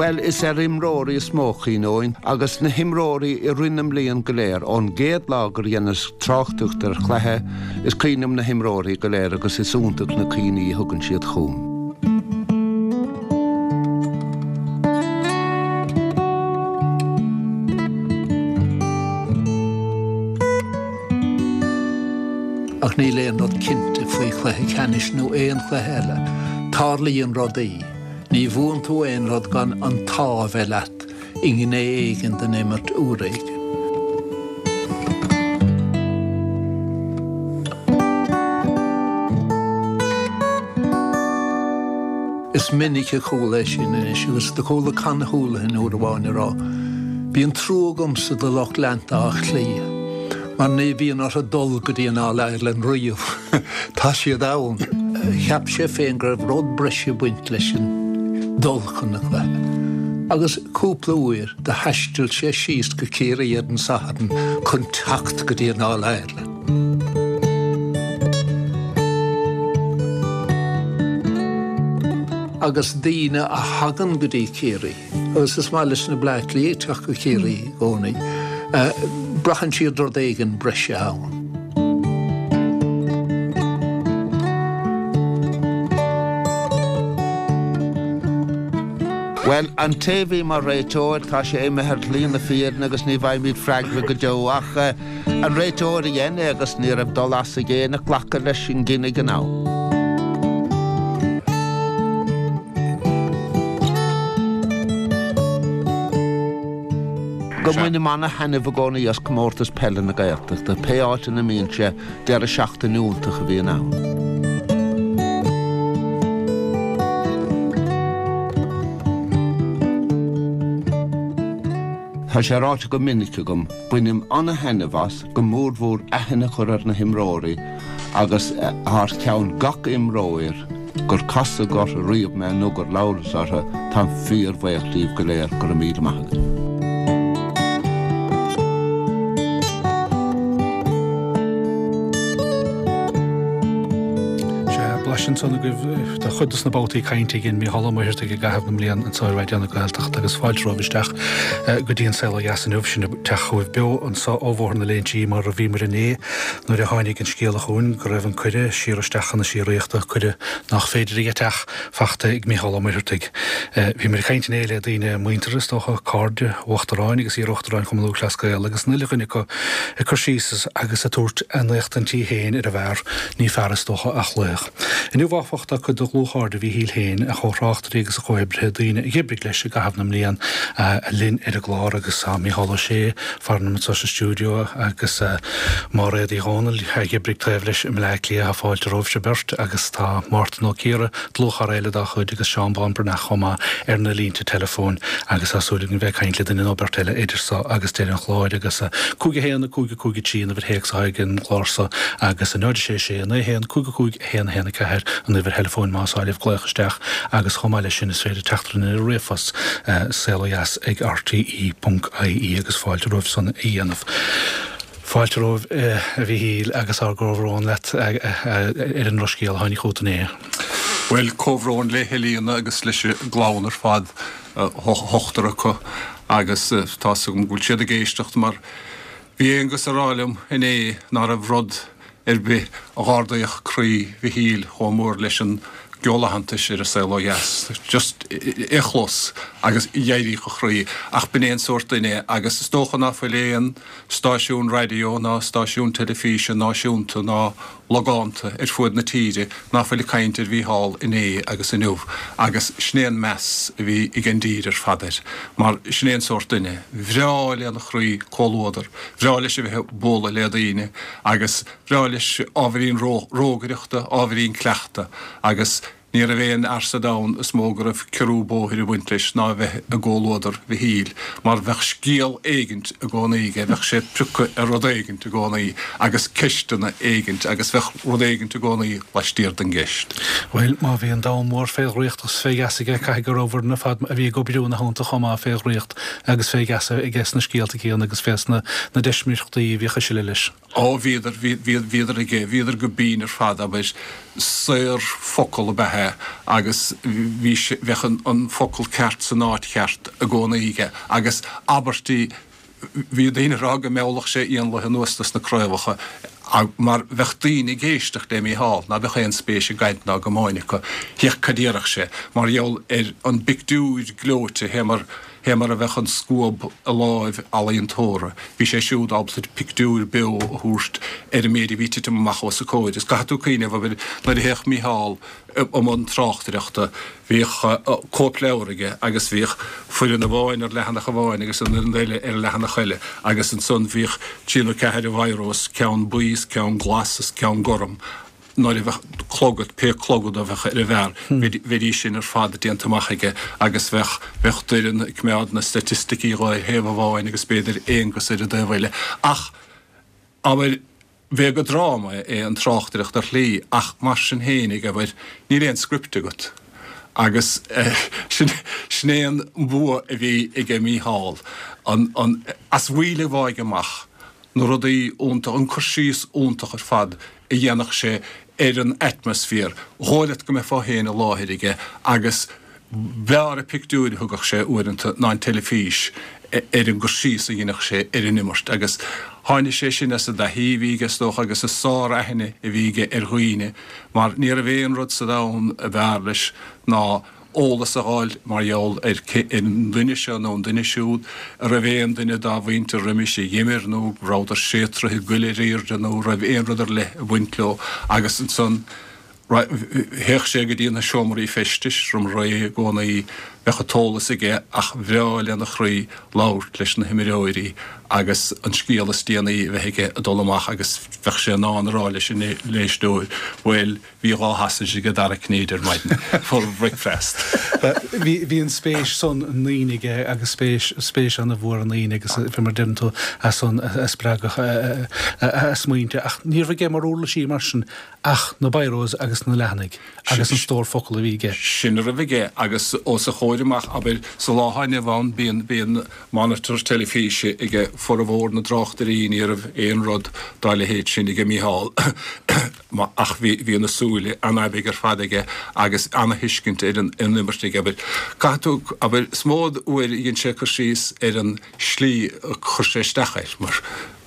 Well, is imróí smóchaí nóin, agus na himróí I rinnam líon go léir ón géad lágar dhéanas tráchtúcht ar chluthe is cínam na himróí go léir agus is úntaach na cíní thugann siad chum. Ach ní léon rud cinnte faoi chluthe ceannis nó éon chluthe eile, tarlaíon rudaí. Ní bhuan tú éon rud gan an tá bheith leat, ingin é éigen den émart úréigen. Is minic a chóla sin in isús, de chóla can chóla in úr bháin rá. Bhí an trúgam sa de loch lenta ach lia. Mar né bhíon ar a dul go dtíon á leir len riamh. Tá siad ann. Cheap sé féin gur rud breise buint leis an dulchan na chluithe. Agus cúpla uair de heistil sé síos go céir iad an sahadan chun tacht go dtíon á leir len. Agus díine a hagan go dtí céirí. Agus is mai leis na bleiclí teach go céirí gcónaí. Brachan siad rud éigen breise ann. Well, an TV mar réitóir tá sé éimethar líon na fiad agus ní bhaid míad freagla go deo ach an réitóir dhéine agus ní raibh dul as a géana ghlacha leis sin gine gná. Go muine manna hena bhagóna as cumórtas pelle na gaeltach, de péáte na mínse dear a 7 núltach a bhí ná. Tá sé ráte go minic gom, buinim anna hena bhas go mór aithna chur ar na himróí agus thar ceann gach imróir gur casa gur a riamh me nó gur lauras artha tá fíor bhaochtaíomh go léir gur a míle maithagad. Sonna go de chudas na bátaí cainte gin mí hallmhair go gahabh líon an sáidheanna goilteach agus fáilróisteach go dtíon saola jasanúh sin techuh be an sá óhhar na léontí mar a bhí mar inné nuair a tháinig an scéala chuún go raibh an chuide síiristechan na sííochtta chuide nach féidir a teach fachta ag mí hallmhairteigh. Bhí mar cainte éile daoine muinteras tócha cáde uachtaráin agus íochtaráin chum lúchlascail agus nuliganna go chur síos agus a túirt an lechtantí héin ar a bhar ní fearras tócha achluach. Inú bhfachta chu do glúcháde bhí híl héin a chóráchtarí agus a choibre daoine ghibrig leis go habhnam líon a linn ar a glár agus mí hála sé farnam sa stúdio agus mar réad í gánal ghibrig taobh leis im leiclí a fáilte roimh se bert agus tá Martin O'Keara dlúchar éile a chuid agus Seán Bamber chomá ar na línta telefón agus asúlagan bheith caintle den in Obertile idirsa agus déir an chláid agus cúige héanna cúige tína bhar héagsáigen glársa agus an nóide sé na héan cúige héanna ceir an bhar telefón másáileh gléisteach agus chomáile sin is féidir teachtarin in réfas célas ag rti.ie agus fáilte roimh san íanamh. Fáilte roimh a bhí híl agus argóhrán let ar an roscéal tháinig chótanéir. Well, cóhrán le helíonna agus leis gláunar fad hochtara chu agus tá gom gúil siad a géisteacht mar bhí agus aráilm in é nar a bhrod be a gádaíoch crí bhí híl chomór leis an geolahantais ar a saola jas. Just échlos agus dhéirí go chrí ach benéon sortaine agus stóchan ná foiléon stáisiún radio ná stáisiún telefíse náisiúnta ná logánta ar fuad na tíide ná foiile caintear bhí hall in é agus inúh agus snéan mes bhí i gendír ar fadair. Mar snéan sortaine bhreáile an chrí cóúdar, bhreáile sé bheith bóla leadaíine agus bhreáile ábharín rógaireachta, ábharín cleachta agus ní a bhéon arsadán is mógur ah ceúbóthir a bhaintlis ná bheith a ggólódar bhí híl, mar bheith scíal éigent a gcónaige, bheith sé trucha a rud éigent a gcónaí agus cistanna éigent agus bheith rud éigent a gcónaí leistíir den gceist. Well, má bhí an dámór féilríochttas fégasige caigur over na fad a bhí go beún na hánta chomá féilríocht agus fégasige i gceas na scíalta chéan agus fés na deismireachtaí bhícha se leis. Víidir go bín ar fad a bheith saoir focail a bethe ige agus bhechan an focail ceart san áit cheart a gcóna ige agus abertí bhí daine rága meolach sé íon le nuastas na cruimhacha mar bhechttíí géisteach dé hall na bhecha an spéisi gaiintna go máinecha hiach cadíireach sé mar jeol an bicdúid glóte hémar a bheitchan scób a láimh alaíon tóra. Bhí sé siúd absad pictúr be húst médi víte te machcha sa cóid. Is gaú cíine bh na héch míhall am an tráchtireachta bhíh cópleirige agus bhíh fuidir na bháin ar lehanana bháin agus an déile ar lehanana chuile agus an son bhíh tíú ceir bhairós ceann buís, ceann glasas, ceann goram. Náir bheith clogad, pe clogad a bheith ar bhí sin ar fád déantamachige agus bhechtúir an cmead na statisticí ráid hebh bháin agus beidir éongus ar a dhéhile. Ach, aber bhé go dráma an tráchtireacht ar lí ach mar sin hénig a bhfuir ní réon scripte got. Agus snéan bua a bhí ige míhall as bhuiile bhaig amach nó rudaí únta an chursíos úntach ar fad i dhéanach sé ar an atmosfér, háilet go me fá héana láthirige agus bhear a pictúid thugach sé uanta ná telefís ar an gursís a dhéanach sé ar an imirt agus háine sé sin as a híhígus dóch agus a sáraithine i bhíige ar chuoine, mar ní a bhéon rud sa dán a bhear leis ná ólas a gáil mar jeol ar in duine se nó duine siúd a ra bhéon duine dá bhainte riimi sé dhéimir nó ráidir sétrathe guile réirde nó ra bhéon ruidir le bhaintló agus an son heich sé go dtíana seomarí festis rom ré gcóna í bechatólas aige ach bhreáil an chraí láirt leis na himimeóirí agus an scíalas tíanaí bheitige a dolamach agus bheith sé ná an ráile sin léisdóir bhfuil bhí ráhasa go dar a cnéidir maidin for breakfast. Bhí an spéis son níige agus spéis an a bhór an líine agus fi mar dentó as son spregach smuointe ach níor bhgé mar óla sí mar sin ach na bairós agus na lehannig agus an stór focail a bhíige. Sin a bhige agus os a chóidirach aber sa láhaine bhain bíon monitor telefíse ige for a bhór na drachtarí níar éon rud dáile héit sin ige míhall ach bhí na súile anaibegur fadige agus anna hiiscint ar an nimmertig aber catú aber smód uair íon sé chursís ar an slí chursé stachir mar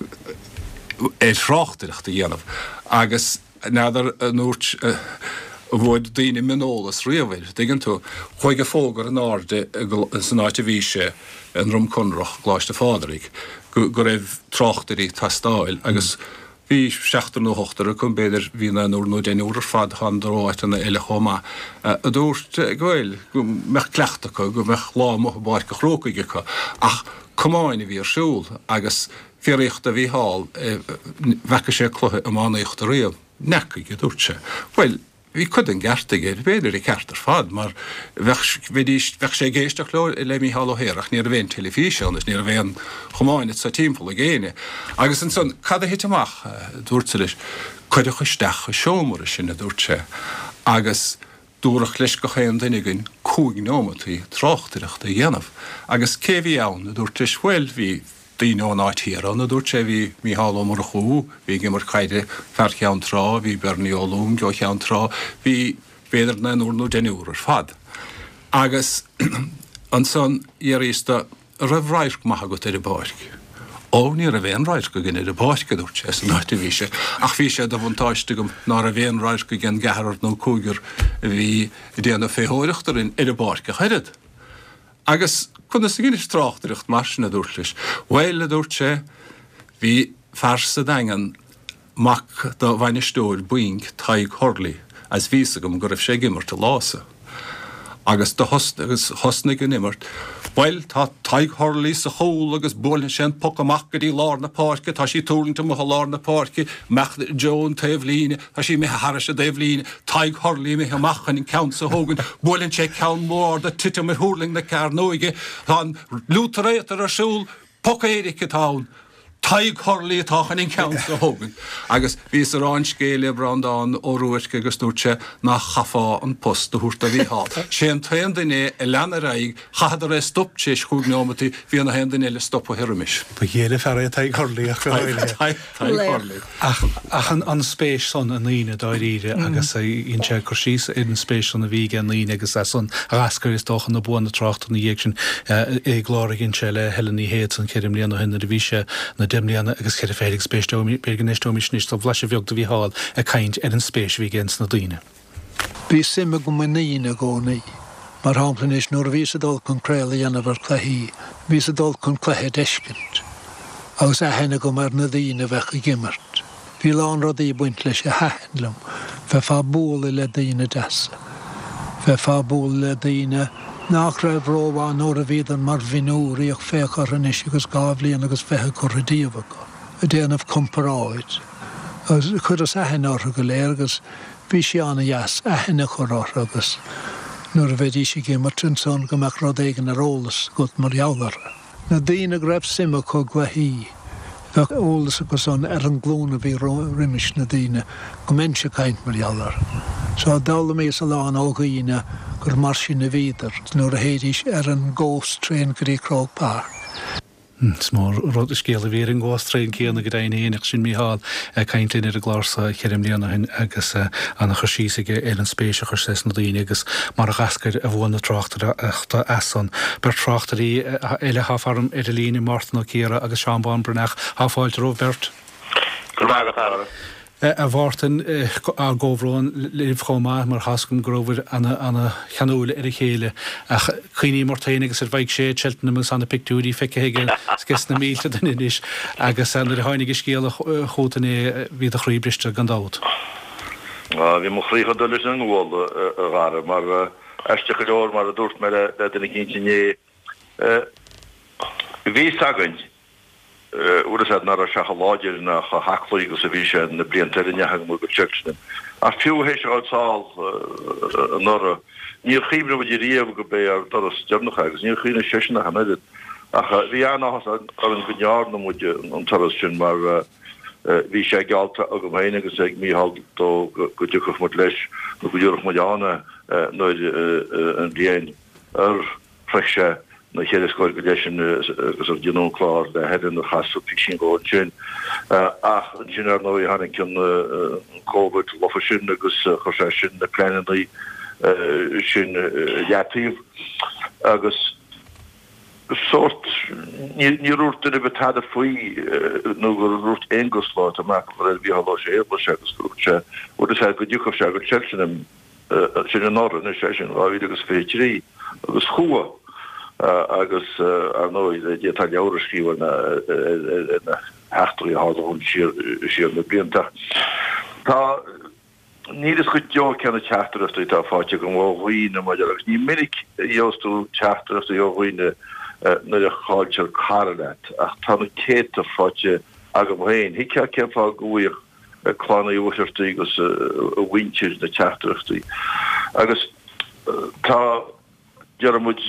ráchtireachta dhéanamh agus nádar núirt bhid daoine minólas riamhfuil, digann tú chuige fógar an áde san áite bhíse an rum conrach gláiste fádarig go raibh tráchtarí tastáil agus bhí 16 chun beidir hína nó déúr fad handráit an eile chomá a dúirt gohfuil go meach cleachtacha go meach lámach báir go chrócaige chu ach cumáine bhí arsúl agus fiíocht a bhí hall bheice sé chluthe am mánaíocht a riamh necaige dúirt sé. Well, hí chud an gceartaige beidir I ceartar fad, mar bheith sé géisteach le mí hallhéireach ní a bhéon telefíseán, ní a bhéon chomáine sa timppla a géine. Agus an son cad a hit amach dúirta leis chuide chuisteach a seomara sinna dúirt sé. Agus dúrach leis go chéan duinegann 5 nómataí tráchtireachta dhéanamh. Agus cé bhí ann a dúirt leis bhfuil hí daoine an áitíar an a dúirt sé bhí míhall mar a chuú, bhí gé mar chaide fer cheann trá, bhí berníolún go cheann trá, bhí beidir na nó déúr ar fad. Agus an son dhéirísta rahráir maitha go ar a báirc. Ó ní a bhéon ráir go gin ar a báirce dúirt sé san áite bhí sé. Ach bhí sé do bhaintáiste go ná a bhéon ráir go gin gehart nó cúgur bhí déanana féthóireachtar in ar a báirce chairid. Agus chuna sa gine tráchtireacht mar sin a dúirt leis. Bhfuil a dúirt sé bhí fersa dagan mac do bhaine stóir buing taig horlaí as vísa gom go raibh sé gimmart a lása. Agus do hosnig an imirt, bhfuil tá taig horlaí sa hól agus bólinn sé poc amach go dtí lár na páirce, tá sí túlanta mo lár na páirce, meach Joan taobhlíne, tá sí me haris a daobhlíne, taig horlaí me amachchan in count sa hógan, bólinn sé count mór de titte me húling na cear nóige, tá lútaréitar a siúl, poc éirice tán, taig chorlaí táchan in count go hogan. Agus vís arán scéile brandán óruirce agus núirte nach chafá an post do húrta bhí há. sé an taon duine i leanna raig chahadar é stop sé chuúgnámatí hí an hen duine le stop ó hiirimis. Ba chéile fer taig chorlaí ach an spéis son an líine dáíre agus inse chusís in spéis an a bhí an líine agus son ascar is dochan na buanna tracht na dhéag sin é glóra gin se le helaní héad an ceirim líana hinna a bhíse na dimlíanana agus cheir féidir spéistóí beganéistómis níos tá bhlaise bheocht a bhí háil a caint an spéis bhí gens na daine. Bhí sime go maníine gcónaí, mar háplanis nuair bhí dul chun créile dhéanamhar chluí, bhí dul chun chluthe deiscint, agus a hena go mar na daine bheith i gimmart. Bhí lán rudaí buint leis a heanlam, fe fá bóla le daine deasa, fe fá bóla le daine nach raibh róháin nóair a bhíad mar bhínúí ach féchar an is agus gábhlíon agus fethe choradíomh go. A déanamh comparáid. Agus chud as aheanártha go léir agus bhí sé anna dheas aheanna chorátha agus nuair a bheith sé gimmart an son gomach rud éigen arólas go mar jaabhara. Na daine raibh sima chu gluithí. Bheith ólas agus an an glóna bhí rimis na daine go mense caint mar jaabhara. So dála mé sa lán ágaíine gur mar sin na bhíidir nuair a héadís an ghost train go dtí Croke Park. Smór rud scéal a bhíar an gástréin céanna go daine éanaach sin míáil caiintlín ar a glása cheirm líana agus anna chusíige an spéise chur sé na daine agus mar a gascair a bhna trachtar achta asan. Ber trachtarí eile hafarm ar a lína Martin Céra agus Seanbán Brunach háfáilt Robert. A bhhartain a ggóhráin líomhchomá mar hascum gróbhar anna cheanúla ar a chéile ach chuoine martaine agus ar bhaid sé teiltna agus anna pictúí feiceige gus na mílte den inis agus an ar tháinig scéal chótainné bhí a chríbriste gandát. Bhí mo chrícha dulis an bhil a gára mar eiste go leor mar a dúirt me le duna cinné bhí sagaint. Uras had nar a seachaláidir na haclaí go sa bhí sé na bliantaire neachang mu go teachna. A fiú hééis átáil nar níor chiimre bud riamh go bé ar doras dearnach agus níor chuoine seisna hanaidir. Ach bhí anachas an gnear na muide an taras sin mar bhí sé gealta a go mhéine agus ag míhall dó go dúchah mu leis nó go dúrach mu anna nó an bblion ar freiise na chéileáil go leisin agus ar dionúláir le hean na chaú sin go sin ach an sin ar nóí hanig cin COVID lofa sin agus chu sin na pleinaí sin leatíh agus sort ní rút duna be tad a faoi nó gur rút einguslá amach mar bhí há sé éble se agus grúte ú sé go dúchah se go teilsin sin an ná na sé sin bhí agus féitirí agus chua. Agus ar nóid dé tal leabharscíú na heachtaí háún siar na blianta. Tá nílas chu deo ceanna teachtarachtaí tá fáte go bhhuioine maidir agus ní minic dheostú teachtarachta dheohuioine na a cháiltear carlet ach tána céta fáte a go bhhéin. Hí ce ceapá goíoch chlána uirtaí agus a bhainteir na teachtarachtaí. Agus tá dearmid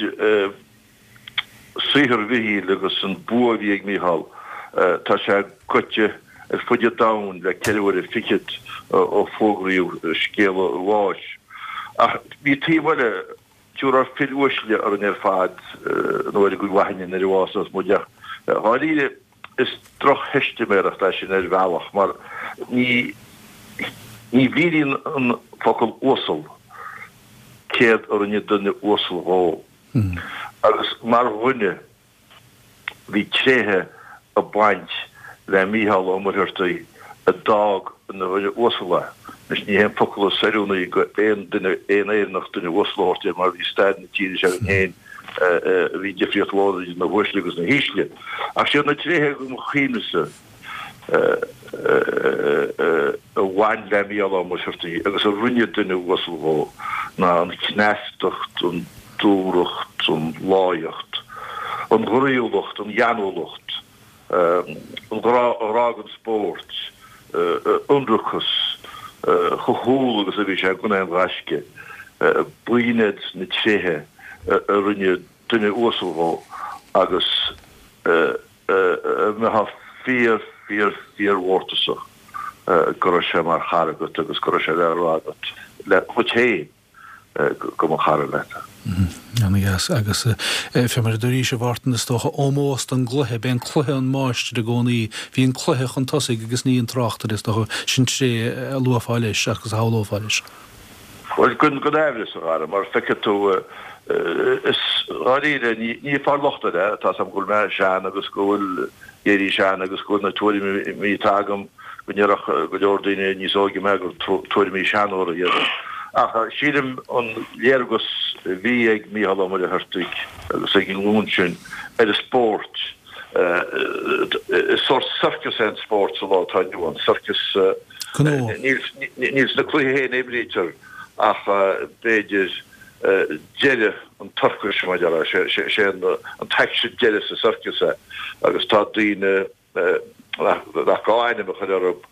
Sihir vihí agus an buí ag míhall tá sé cote ar fuide dain le ceúir a fiit ó fógraíú scéal láis. Bhí tíhile túúr fiúisle ar an ar fad nóir go bhhaine ar bhás muideach. Háíide is troch heiste méach lei sin ar bhealach, mar ní bhíon an focail osal céad ar an dunne osal há. Agus mar bhuine bhí tréthe a baint le míhall ómarthirtaí a dag na bhuine osala. Nes ní hen focail séúnaí go éon éonnach duine osláirte mar bhí staid na tíide se an héin bhí defriochtláidir na bhuisle agus na híisle. Ach sé na tréthe go chéimese a bhain le míhall ómarthirtaí agus a rinne duine osalhá na an cnéistecht an dúracht an láocht, an ghuiúlacht, an jaanúlacht, an rágan sport, undruchas, chohúlagus a bhí sé gona an bhaisce, buined na tréthe a rinne duine uasalhá agus me ha fear wortasach go sé mar charagat agus go sé lerágat le chuché go mar chara leta. agus fe mar doí sé bhartan is tócha ómóst an gluthe ben chluthe an máiste de gcónaí hí an chluthe chun tosaigh agus ní an trachtar is do sin sé luafáilis agus hálófáilis. Well gunn go éris a mar feice tú is áíre ní farlochta tá sam goil me sean agus goil éí sean agus goil na tuaí mí tagam goneach go deordaine ní sógi me gur tuaí mí seanóra dhéad. Ach sílim an léargus bhí ag míhall am thuirtuig agus ag lúnsin ar a sport sort circus and sport a lá tainúan circus níls na cluihéin éblítar ach béidir jeile an turcus mai sé an teise jeile sa circus agus tá daoine gáine a chuir op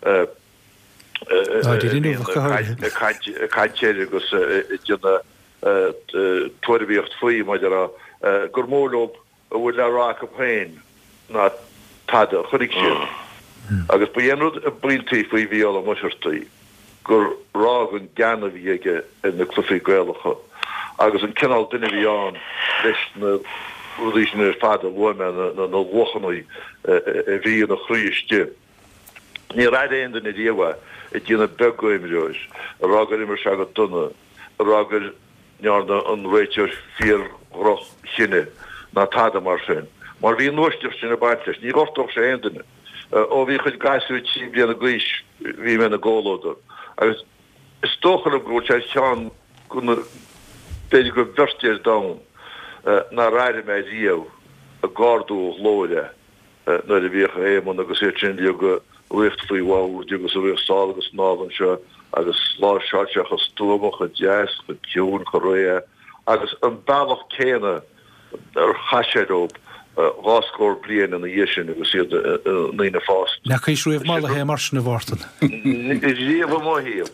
kaintéir agus duna tuairbíocht faoi mai gur mórlób a bhfuil lerá a féin ná tada churig sin. Agus bu dhéanrad a bríontaí faoi bhíol a muirtaí gur rá an ganna bhí ige in na clufií gaalacha agus an cinál duine bhí an leis na údíisna fada bhme na lochannaí a bhí na chríiste. Ní raide aon na díomha I dtíanana begoimreis a rágur immer se go duna a rágur nearna an réiteir fíorroch sinne ná tada mar sin. Mar bhí nuisteach sin a baintleis, ní gortoch sé aondaine. Ó bhí chud gaiisú tí bliana glís bhí me na ggólóda. Agus is tóchar am gúil sé teán gona beidir go bhirtíir dam ná raide méid díomh a gáardú lóide na a bhíocha éman agus é sin go richt faoi bháil agus a richtá agus náhan seo agus lá seteach a stúmach a jazz go ciún go ré agus an bailach céine ar chaisiadób gáscóir blian in na dhéisisin agus siad lína fást. Na chuis roimh mála hé mar sin na bhhartan. Is riamh móhíal,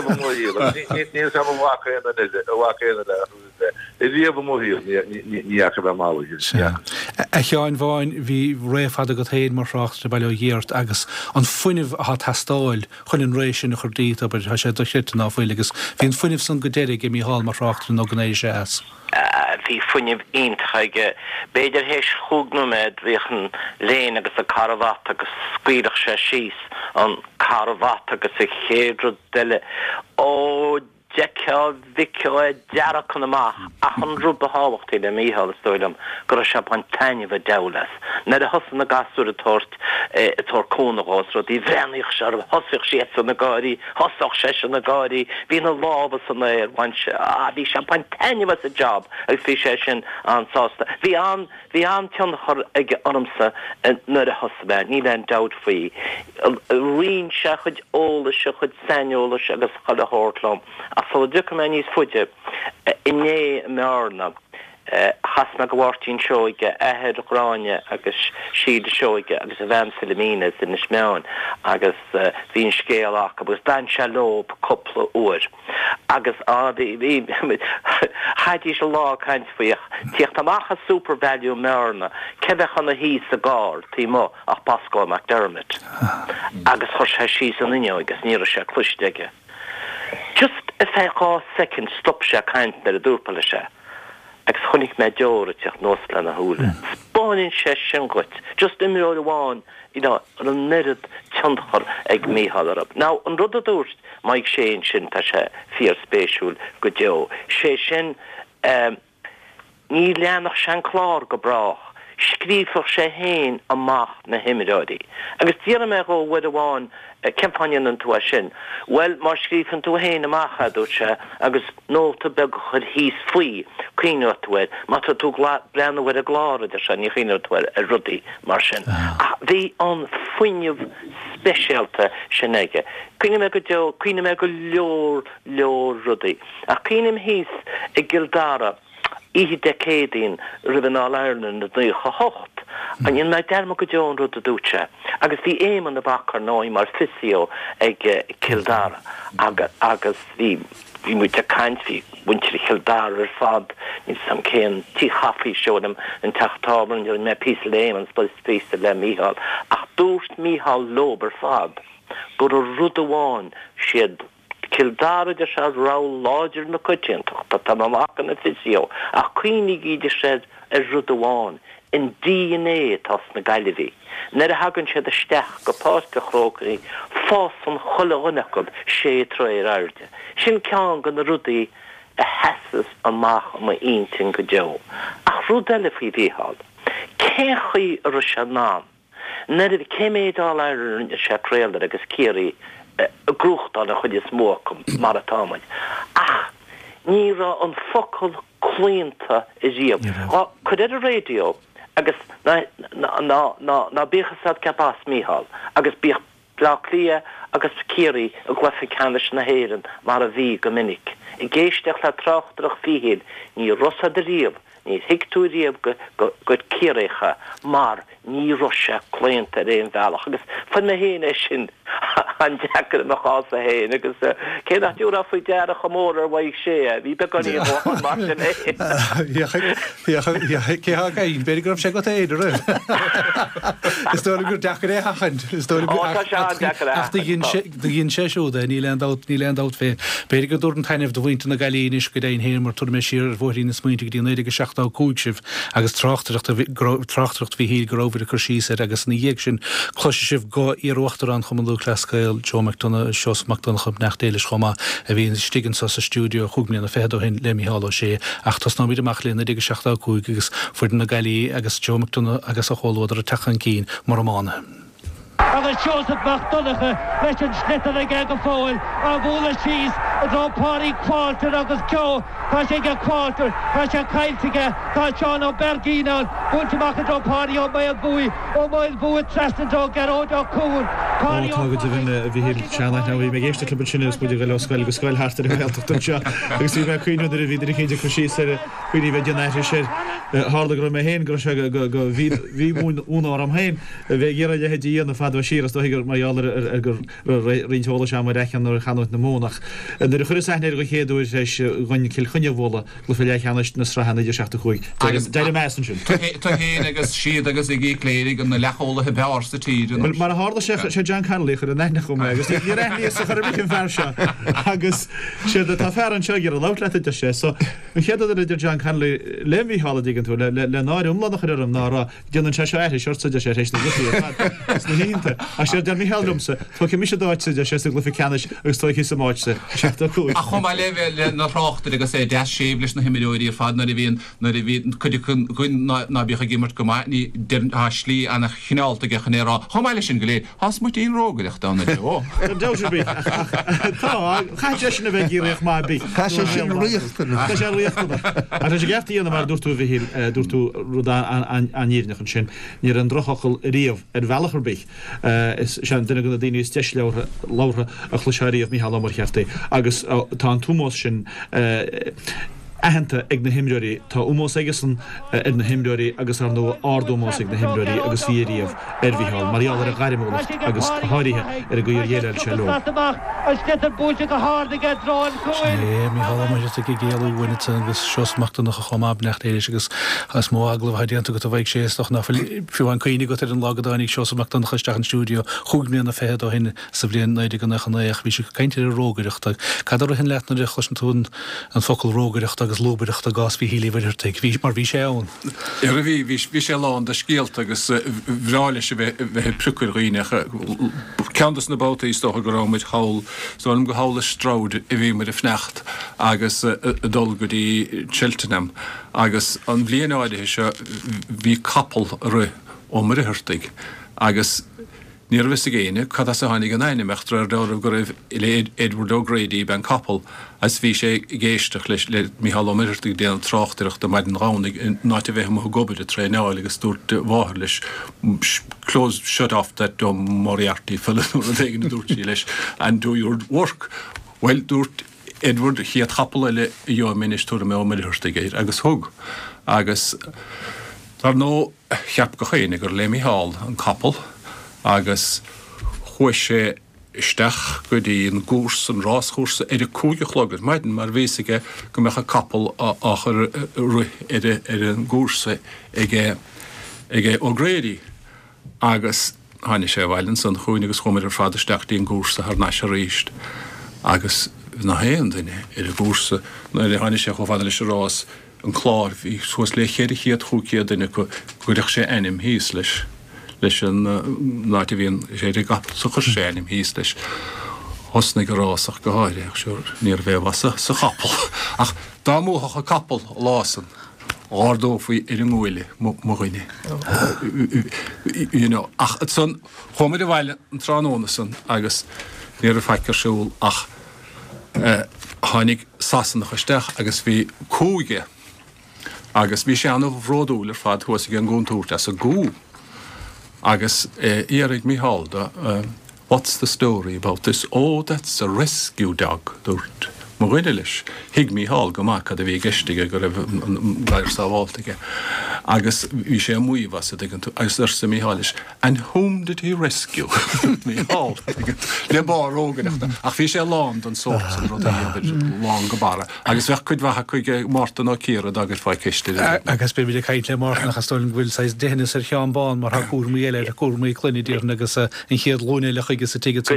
níos am bhachéine is riamh móhíal níach bheith mála. A cheáin bháin hí réifhad a go héad mar frácht bailile dhéart agus an funineh a testáil chun an rééis sin na chudíit a sé do chitte ná foiile agus hí an funineh san go déirigh i míhall mar frácht nó gnééis sé. Bhí funineh iontaige beidir hééis chugnumid bhíchan léin agus a carvat agus scuideach sé síos an carvat agus a chéadrú duile ó Jekka Vicka Jarakon ma a hundred behalachti de mihal stoidam gur se pantaine ve daulas. Na de hossen na gasú a tort tor konagás di venich se hosich sé na gari, hosach se na gari, hí na lábas an éir wan hí se pantaine was a job ag fi sé sin an sásta. Hí an tion chor ag ormsa na de hosbe, ní len daud fao. Rin se chud óla se chud seinóla se agus chud a hórtlam. So the document footage in Marna has me gwartin shoige ahead Rania agus she the shoige agus van Philippines in the Schmeon agus vin scale agus dan shalop couple oor agus the hadis law kind for tichtamacha super value Marna kevechan he cigar timo a Pascal McDermott agus hosh she an inyo agus near she clushdege. Just if I go second stop she kind der dúpala she. Ag chonig me deora teach nósla na húla. Spánin sé sin gut. Just imró bháin, an nerid tiondchar ag míhall arab. Now, an rud a dúirt, maig sé sin tá sé fíor spéisiúil go deo. Sé sin ní leanach sean clár go brach. Scrífach sé héin amach na himirádi. Agus tíra me go wed bháin campagnan an tú sin. Well, mar scrífan tú héin amach dút se, agus nóta beg chud hís faoi, cíineart wed, má tú bleanna wed a glára de se, ní cíineart wed a rudi mar sin. Bhí an fuinneamh spéisialta sin aige. Cíine me go deo, cíine me go leor rudi. A cíinem hís I Gildara, ihe decédín riban all Ireland na dí chocht. An in me derma go deon rud a dúte. Agus bhí éim an na bakar náim mar fisio ag Kildara. Agus bhí vi moet kant fi winter hildar fad in some can tí chafi showed him in tachtaben in me piece lemons but space le Mihal ach dúst Mihal lober fad but a rudawan shed Kildare de shad raw larger na kutin ta tamakan physio a queenie de shed a rudawan in DNA tas na Galilee. Ner hagan sé a stech go páske chrokri fás an cholegonnakob sé troir arde. Sin cean gan rudi a hesses an mach am einting go jo. Ach rudelle fi Mihal. Kechi rushanam. Ner keméid all iron sé trailder agus kiri a grucht an a chud is mókum maratámaid. Ach, ní ra an fokol cleanta is yep. Could it a radio? Agus na bechasad capas Mihal. Agus bech blaklia agus kiri a gwafi canish na heren mar a vi gominnig. I geistech la trachtrach fihid ní rosa de rieb. Ní hictú rieb go kiricha mar ní rosa cleanta rein velach. Agus fan na héine sin an jacker na chás a héin agus cé nach dúra fwy dear a chamór ar waig sé vi be gan í an mar sin Cé ha gain, beidir gom sé go éidir Is sto gur dachar é hachand ginn sé siúda ní leandát fé beidir go dúr an taineh do bhainte na galínis go déon héir mar tú me siar bhórí na smuinte dí néidir go seachtá cúsih agus trachttracht hí hí grófir a chusíir agus na dhéag sin chluise sih go írochttar an chum lú Clascail Joe McDonough Seos McDonough nach déiles chuma a bhíon stigan sa stúdio chuúgmíon a féad hin le Mihal sé ach tas ná míidir machlíon na dige seachtá cúig agus fuidir na Galí agus Joe McDonough agus a choláidir a techan cín mar amána. Agus Joseph McDonough leis an slitar a ge go fóil a bhúla síos a dro páí qualter agus Joe tá sé ge qualter tá sé caiiltige tá John O'Bergina búntaach a dro páí ó mai bú trestantó gar ódá cún Tágad a bhí hí seanna na bhí me géiste club sinna spúide go leáil go scoil hátar a bhéalta se agus í me cuiinú a bhíidir chéidir chusí ar chuoí bheith denéir sé hála go mé héin go se go bhí úná am hain bheith ggéar le díana fadh síras gur maiálar gur rintóla se mar rechan ar chaút na mónach. Nuair a chur seithnéir go chéadú éis ghain cil chunne bhla go fi lechanis na strahanna idir seachta chuig. Agus deile mean sin. Tá héin agus siad agus i gé léir an na lechola he bearsta tíd. Mar hála sé John Canlíchar a nena chum agus ní réithní sa chu bhícin ferse agus sé tá fer an segur a láleita de sé. So chéad idir John Canley le Mihal dígan tú le náir umlánach ar an nára déanann sé éirí seirsa de sé rééis na hínta. A sé der Mihallumsa, tu mis dáitse de sé glufi canis agus stoichi sa máitse. A chum le na ráchtta agus sé de séblis na himimiúí fad na bhíon chuidir chun ná bícha gimmart go ní slí anna chinálta ge chanéra. Chomáile sin golé, has mu íon rógaireach dána ó. Debí Tá chaite sin a bheith íréoch má bí. Tá sé sin riochtna. Tá sé riochtna. A sé geftííana mar dúirtú bhí dúirtú rudá aníirnach an sin ní an drochail riamh ar bhelachar bí. Is sean duine go daine teis lára a chluiseíomh Mihal mar cheafta agus tá an túmós sin ahananta ag na himreirí tá umós aigesan ag na himreirí agus ar nó ardómós ag na himreirí agus fíríomh Mihal maríálar a gairimúla agus háirithe ar a go dhéir se lo. Mihal mar go géalú bhaine agus Seos McDonough a chomá necht éidir agus as mó aglah haíanta go a bhaid séach na fiú an chuoine go ar an lágadáinnig Seos McDonough isteach an stúdio chuúgmíon na féad ó hin sa bblion neidir gan nachchanéach bhí se caiintear a rógaireachta. Cadar hin leat na chus an tún an focail rógaireachta agus lóbaireachta gas bhí hílíhirte bhí mar bhí sé ann. Ar bhí sé lán de scéalt agus bhráile se bheith prucurghíinecha ceantas na báta ístocha go ráid hail so go hála stráid i bhí mar a fnecht agus dul go dtí Cheltenham agus an bblianáide se bhí capal ru ó mar a hirtaigh agus níor bhís a géine cad a hánig an aine meachtar ar dámh go raibh Edward O'Grady ben capal as bhí sé géisteach leis le Mihal O'Mirrtaigh déan tráchtireach do maid an ránig náte bheith mo gobid a tréáil agus dúirt bháthir leis close shut off that Moriarty fellow taking the dúirt leis and do your work. Well dúirt Edward chiad chapel le jo minister me O'Mirrtaigh agus thug agus tar nó cheap go chéine gur le Mihal an capal agus chuis sé isteach go dtíon gús an rásúsa ar a cúigelogad maidin mar bhéige go mecha capal achar ar an gúsa ige ógréí agus háine sé bhhailinn san chuúin agus chumir ar fád isteachtaí an gúsa ar na se ríist agus na héan duine ar a gúsa na háine sé go fáda leis rás an chlár hí suas le chéad chiad chuúciad duine chuideach sé enim híos leis an náte bhíon sé gap sa chu sé enim híos leis hosna go rásach go háir ag siúr níor bhéh sa chapal ach dá múthacha capal lásan árdó faoi ar an ngúile moghine. Ach san chomid a bhile an tránóna san agus níor a feicear siúil ach tháinig sasan na chuisteach agus bhí cúige agus bhí sé anmh bhródúil ar fad thuas an gúntúirt as a gú agus Eric Mihalda what's the story about this? Oh, that's a rescue dog dúirt. Moghine leis hiig Mihal go mac a bhí geistige go raibh gair sábháiltaige agus bhí sé muomhas agus ar sa Mihalis and whom did he rescue? Mihal le bar óganachta ach bhí sé lán an sót an rodíad lán go bara agus bheith chuid bhetha chuige Martin ó Ciara agur fáid ceiste agus be bhí caiint le Martin a stoiln bhfuil sais déhanana ar cheán bán mar cúrmaí eile a cúrmaí clunidir agus an chéad lúna le chuige sa tiige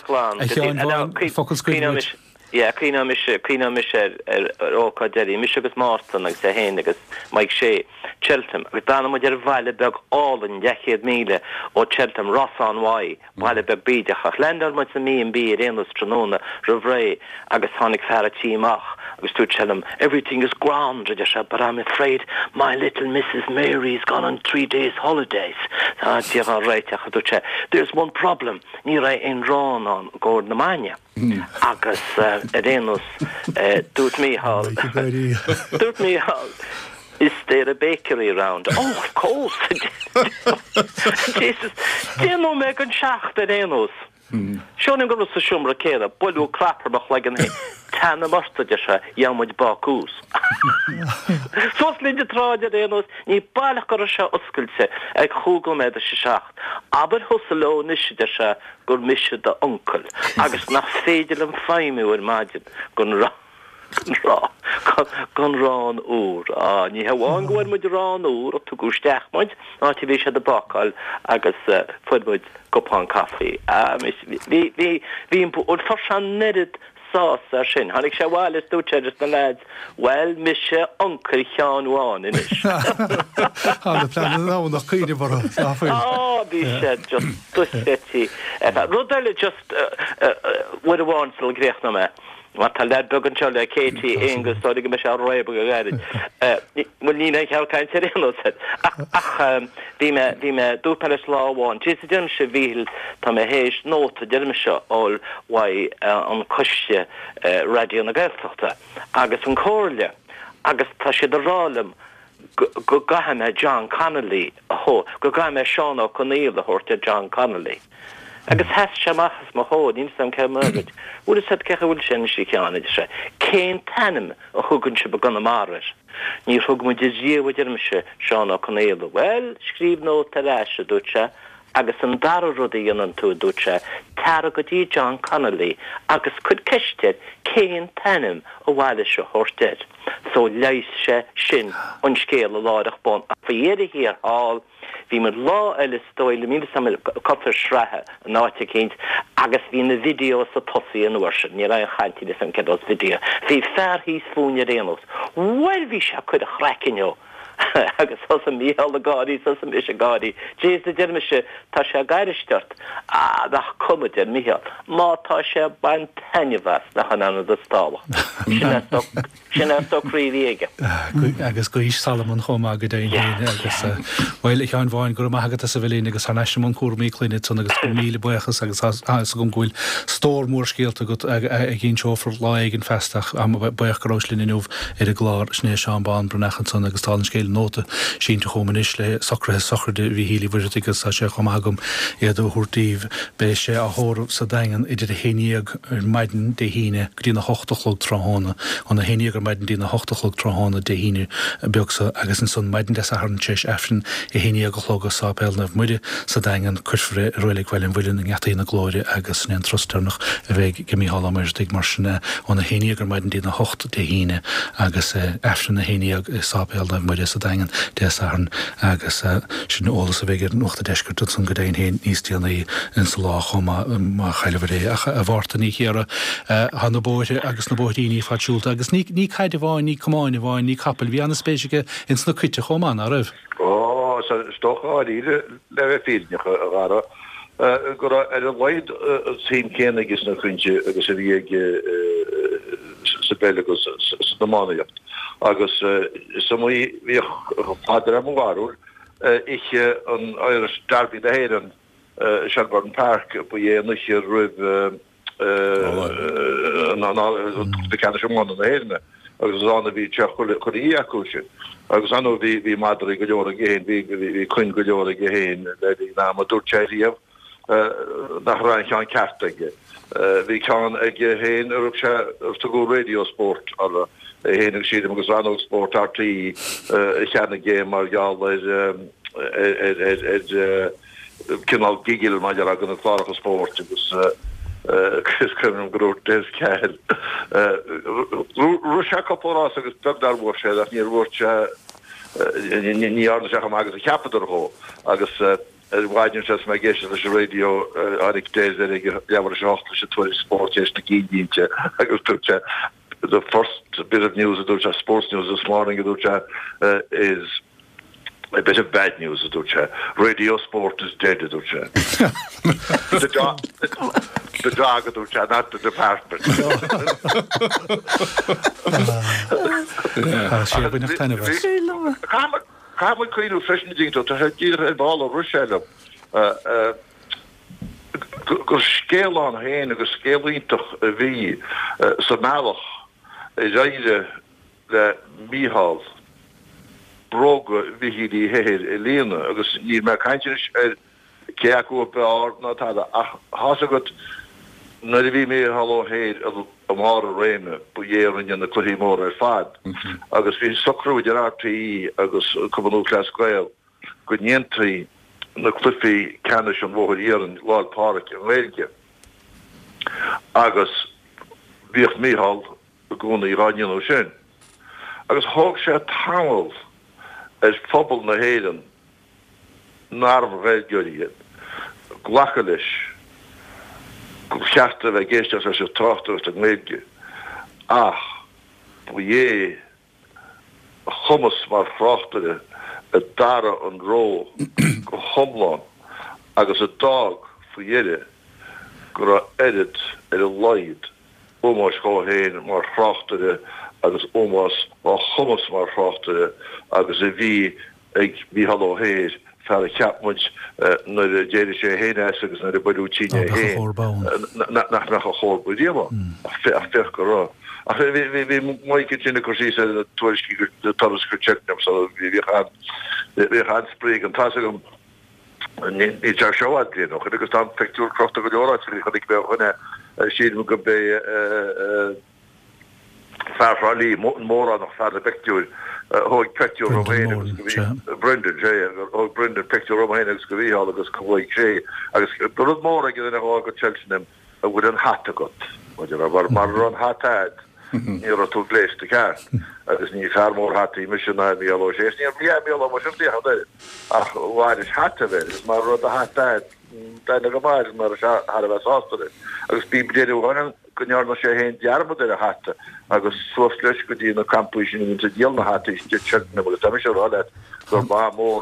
Ja, Clean mis óá déí mis agus Martin agus a héin agus Mike sé Cheltenham agus dána mu ar bhile beg álan 10,000 ó Cheltenham Rossan Wai bhile beg bíideach lendar mu sa míon bí réanús tróna rohré agus tháinig fear tíach agus tú tell everything is grand but I'm afraid my little Mrs. Mary's gone on 3 days holidays. There's one problem. Ní ra ein rán an go na Mania. Agus Erenus dút me hall. Is there a bakery around? Oh, of course. Jesus, do no me an seach Erenus. Sean go sa siúmra céra, bolú claparbach le an tanna marstaide se jamuid bakús. Sos linde tráide Erenus, ní bailach go se oscailte ag chúgal méid se seacht. Aber thusaló niside se gur mise de onkel, agus nach féidir an feimú ar maidin gon rán úr. Ní heháin gohfuir muid rán úr ó tú gúisteach muid, ná tí bhí sé de bakal agus fuidmuid gopán café. Bhí úr farsan nerid sás ar sin. Hannig sé bháil is dúteir na lads, well, mis sé onkel cheanháin inis. Hána plan ná nach chuide bar. Bhí sé just dusfetí. Rudaile just bhfuir bháin sil gréach na me. Wat tal dat buggen cho le Katie Engus so dige me roe bu gaid. Mo ni na hel kain sereno set. Ach vi me do palace law one. Jis den shvil ta me heis note der me sho all why on kusje radio na geltochta. Agus an Corlia. Agus ta she the rolum go gahame John Connolly. Ho go gahame Sean O'Connell the horte John Connolly. Agus has semachas ma hód, nín sam ce mörgad. Úr is het cecha bhfuil sin sí ceanna se. Cén tanim a thugann se began am áras. Ní thug mu de díomh idirm se Seán O'Connell. Well, scríb nó taráise dúte, agus an dara rudaí an tú dúte, tara go dí John Connolly, agus chud ceiste cén tanim ó bhhaile se hortead. So leis se sin an scéal a láideach bon. A faéidir hir hall, Bhí mar lá eile stoil mí sam cotar srathe an áte céint agus bhí na video sa tosaí an uairse, ní ra chaintí san cedos video. Bhí fear híos fúne réanos. Well bhí se chud a chrecineo. Agus os a míhall a gáí sos am is a gáí. Jés de derme se tá se a gaiiristeart nach cumid ar míhall. Má tá se ban tainehas na hanana a stála. Sin sto críige. Agus go ís Salomon chomá go dé agus bhil ich an bháin gur maigad a sa bhilín agus an cuairmí cluine tún agus go míle buchas agus go ghfuil stór mór scéalta go a gén seofar lá an festach am buach goráislín inúh ar a glár sné seán bán brunechan son agus tá an scéile híl nóta sínta chomanis le sacr de bhí hílí bhuiirtigus a sé chomagum iad ó thuirtíh be sé a thómh sa dagan idir a héíag ar maidin de híine go dtína 8chlog tráhanna an na héíag ar maidin dína 8chlog tráhanna de híine beagsa agus an son maidin de an tééis efrin i héíag go chlóga sápéilnah muide sa dagan chusfre roiig bhfuil an bhfuilin an gataína glóire agus an trosternach a bheith gomí hálaméirtig mar sinna an na héíag ar maidin dína 8 de híine agus efrin na héíag sápéilnah muide sa dagan de an agus sin ólas a bheith nóchta deisgurt san go déon héin níos tíanna in sa lá chuma má chailehé a bhharta ní chéara na bóide agus na bóiríní faisiúlta agus ní caiide bháin ní cumáin bháin ní capel bhí anna spéisiige ins na cuite chomán a raibh. Ó stoáíre le féneach ara go ar a bhaid sí céna agus na chuinte agus a bhí sa beile agus na mánaíocht agus samí bhí fadar am bhharúr ich an Irish Derby de Héireann Shelburne Park bu dhéanach roimh de ceanna sem mána na héirne agus anna bhí te chuí acuúse agus an bhí madra go leor a géin hí chuin go leor a géin le ná a dúirtéíamh nach ra an ceartaige. Bhí cean ag héin ar se go radiosport ala héananig siad agus ranóg sport RT cheanna gé mar geall cinál gigil maidir agan na chláracha sport agus Chris Cunningham goúir des ceil. Ru se coppórás agus begdar bhór sé ach ní bhór ní arna seach agus a cheapadidirthó agus bhaidin se me géisi leis radio anig déis leabhar seachta se tuair sport éis na gídínte agus dúirte the first bit of news dúirte sports news this morning dúirte is a bit of bad news dúirte radio sport is dead dúirte the dog dúirte not the department Ca chuú freisintíú tá dír ball a Russelum gur scéal an héin agus scéalítach a bhí sa meach is éide le míhall broga bhíí héir i líana agus ní me caiintenis ceaú be ná tá hásagat na bhí mé halló héir a mar a réime bu dhéann na chluhímór ar fad agus bhí socrúid ar RTí agus cumú clascuil go níontaí na clufií cena an bhór dhéann láil páric an léige agus bhíoh míhall a gúna Iranian ó sin agus thug sé tamil as phobal na héan nárbh réilgeíad ghlacha leis go cheasta bheith géiste ar sé táchtúir an léige ach bu dhé a chumas mar fráchtare a dara an ró go thomláin agus a dag fu dhéire gur a edit ar a leid ómás có héin mar fráchtare agus ómás á chumas mar fráchtare agus a bhí ag bhí halló héir fer a ceapmuid na déidir sé héine agus na budútíine héin nach a chórbú díama a fech go rá. Bhí maicid sinna cosí a tuaiscí tarasgur checknam so bhí chan sprí an tá gom ní tear seoad léanoch agus tá feictúr crofta go leorá chunig be chune siad go bé fearrálí mór an nach fer a feictúr hoig pectúr Romaine Brendan og Brendan pectúr Romaine agus go bhíhall agus cohig sé agus brud mór a gin á go Cheltenham a bhfuil an hat agat war mar an hatad ní a tú léiste ce agus ní charmór hatí misisiúna mí lo sé ní mé mé mar sin ha ach bhhaid is hat a bheit is mar rud a hatad daine go bhaid mar har a bheith ástade agus bí déidirhhain gonearna sé héin dearmad ar a hatta agus suas leis go dtíí na campú sin a díal na hatta is de tena bhil tam se ráile gur má mór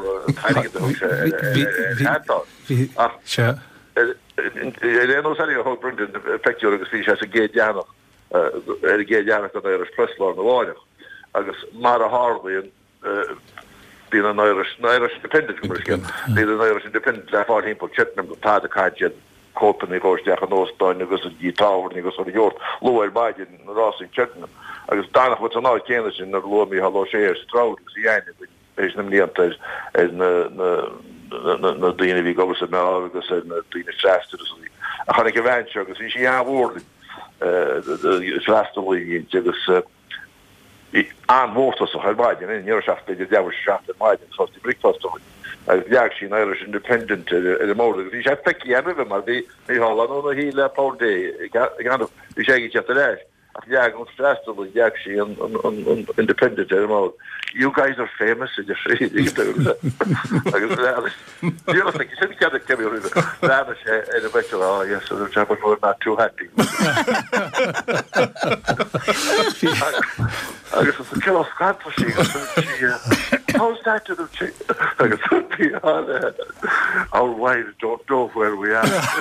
réó sé ho Brendan feú agus fi a gé deannach er gé deannach go ar presslá na bháineach agus mar a Harlíon bí an Irish independent bí an Irish independent le fá hín po Cheltenham go tá a caiid Copenhagen goes deach an Osstein agus a Táhar agus a Jort loir baidin na Rossing Cheltenham agus danach wat an ná céine sin ar lomi halló sé ar strá agus dhéine is na mlianta is na dine vi go me agus na dine straste a chan ik event agus vi sé aanwoorden strasteli agus aanwoord so maidin in Euroschaft de Dewerschaft maidin so die breakfast actually Irish independent de mode vi sé peki hebben maar die hall no hele Paul day gan vi sé je on strasteli actually on independent mode. You guys are famous in your free. You know, like you said, you can't give me a yes, so we're not too happy. I guess it's a kill off God for she. How's that to the chick? I guess it'd be on our wives don't know where we are.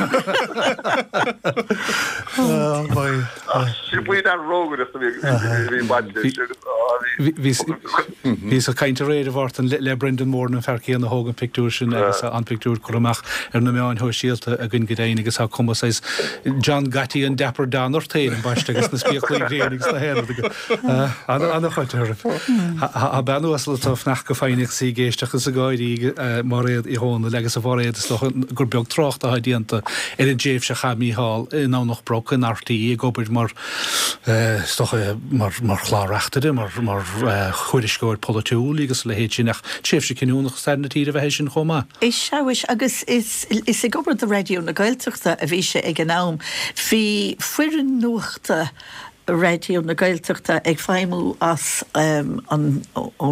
Oh boy. Should we not wrong if we watch this? Vís a kainte réidir vart an le Brendan Moore an ferki an na hogan picture sin agus an picture choach na meáin ho síalta a gunn gedéin agus ha kom seis John Gatty an dapper Danor tain an baiste agus na spiachlí rénigs na her an chuir a benú as tof nach go féinnig sí géisteachchas a gáirí mar réad I hóna legus a bhréad gur beag trocht a haidíanta an James se chamí hall ná noch broken RTí gobert mar stocha mar chláreachtaide mar chuiriscóir polúil agus le héit sin nach tséf se cinúnach stena tíre bheit sin chomá. Is seis agus is I gobar de radio na gailteachta a bhí sé ag an nám hí fuirin nuachta radio na gailteachta ag feimú as an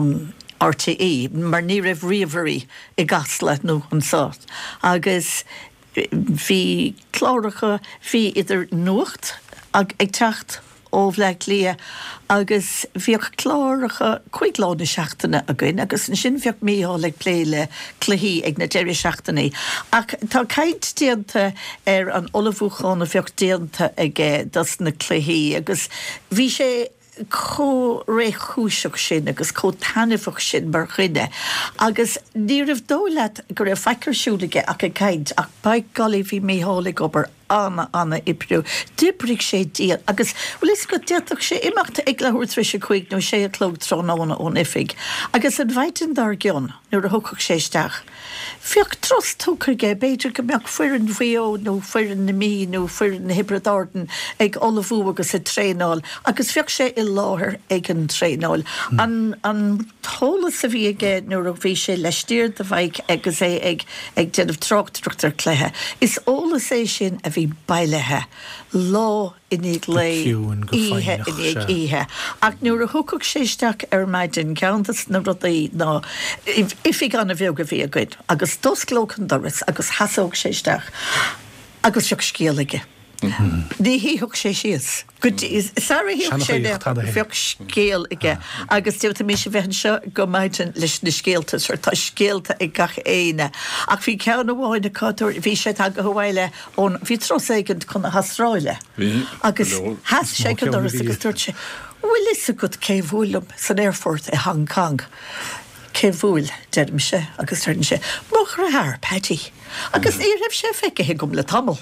RTE mar ní raibh riamharí I gasla nó an sát agus hí chláiricha hí idir nuacht ag techt ó bhleag lia agus bhíoh chláiricha chuiglána seachtainna a gin agus an sin bheoh míáil ag pléile cluhí ag na deirí seachtainna ach tá caiint déanta an olafúchána bheoh déanta aige das na cluhí agus bhí sé có réchúiseach sin agus có tanifach sin mar chuine agus ní raibh dólaat gur raibh feicirsúlaige ach a caiint ach baid galí bhí míála gobar anna ibrú dibrig sé díal agus bhfuil is go déach sé imachta ag leúir trí sé chuig nó sé a clóg trónána ón ifig agus an bhaidin dar gion nuair a thucaach sé isteach. Fioch tros tócaige beidir go meach fuirin bhío nó fuirin na mí nó fuirin na hibridáden ag olafú agus a tréáil agus fioch sé I láthir ag an tréáil. An tólas a bhí aige nuair a bhí sé leistíir de bhaig agus é ag déanamh trochttar cléthe. Is ólas é sin a bhí bailethe lá inig lei inig ihe. Ach nuair a thucaach séisteach maidin ceantas na rudaí ná ifig gan a bheog a bhí a gcuid agus dos glócan doras agus hasóg séisteach agus seach scéalaige. Ní híthg sé sios. Sara híoch sé bheoh scéal ige agus títa mí sé bheitn seo go maidin leis na scéaltas ar tá scéalta ag gach éine. Ach bhí ceann bháin na cáúir bhí sé a go bhhaile ón bhí tros éigent chun na hasráile. Agus has sé go doras agus tuairt sé bhfuil is a go céhúlam san airfort I Hong Kong. Céhúil deirm sé agus tuirn sé moch ra haar Patty. Agus í raibh sé feice gom le tamil.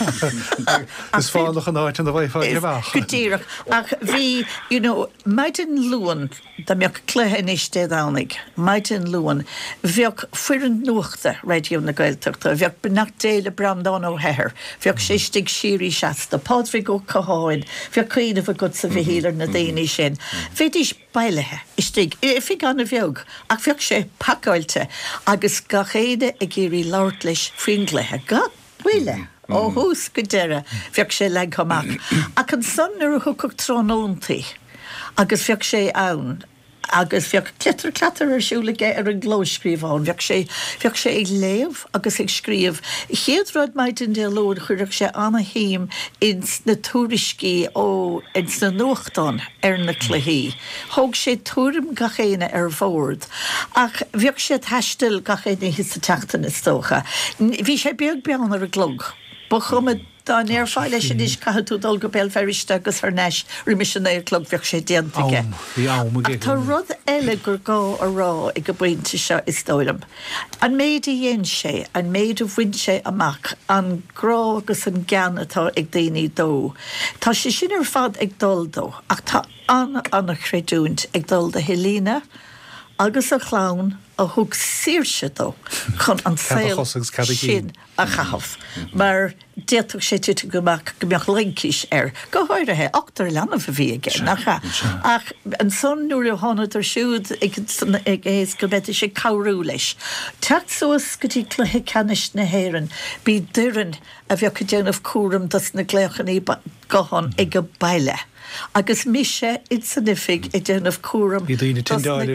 Is fáilach an áit an a bhaith bach. Gotíireach ach bhí, maidin luan da meach cléthe níos dánig. Maidin luan bheoh fuirin nuachta radio na gailteachta, bheoh benach déile Brandán ó Heir, bheoh séistig sírí seasta, pádhí go caháin, bheoh cuiineh a god sa bhíhílar na daoine sin. Bheitís bailethe, istig, ifig gan a bheog, ach bheoh sé pacáilte, agus gachéide ag géirí láirt leis fringlethe ga bhuiile ó hús go deire bheoh sé le chamach ach an son ar a thucaach trónóntaí agus bheoh sé ann agus bheoh clatar arsúlaige ar an glóscríomháin bheoh sé ag léamh agus ag scríomh chéadráid maidin de lód chuireach sé anna híim ins na túriscí ó ins na nuachtáin ar na cluhí. Thóg sé túrim gachéine ar bhórd ach bheoh sé theistil gachéine his sa teachtain is tócha. Bhí sé beag bean ar a glóg. Ba chumad dá nearfáile sin is caithú dul go béal feriste agus ar neis riimiisinéir clog bheoh sé déantaige. Tá rud eile gur gá a rá ag go buinte seo is dóilim. An méid a dhéon sé, an méid a bhain sé amach, an grá agus an gceann atá ag daoine dó. Tá sé sin ar fad ag dul dó, ach tá anna chréidúint ag dul de Helena, agus a chlán a thug síirse dó chun an saoil sin a chahabh. Mar déach sé tú goach lenkis go háirithe 8 lena a bhí gin nachcha. Ach an son nuair a hána ar siúd ag ééis go bete sé cabhrú leis. Techt soas gotí cluthe canis na héan, bí duran a bheoh go déanamh cuam das na gléchaní gohan ag go baile. Agus mise it sanifig I déanamh cuam. Í daoine tindáir.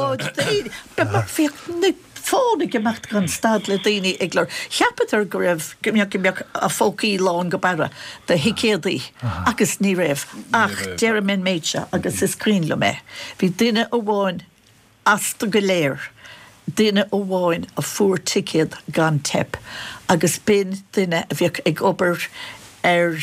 Be mar fiocht fóna gemacht gan stadle daoine aglar. Cheapatar go raibh gimbeach a fócaí lán go bara de hicéadaí agus ní raibh ach dear min méidse agus is crin le me. Bhí duine ó bháin asta go léir. Duine ó bháin a fuair ticéad gan tep agus bin duine a bheoh ag obair an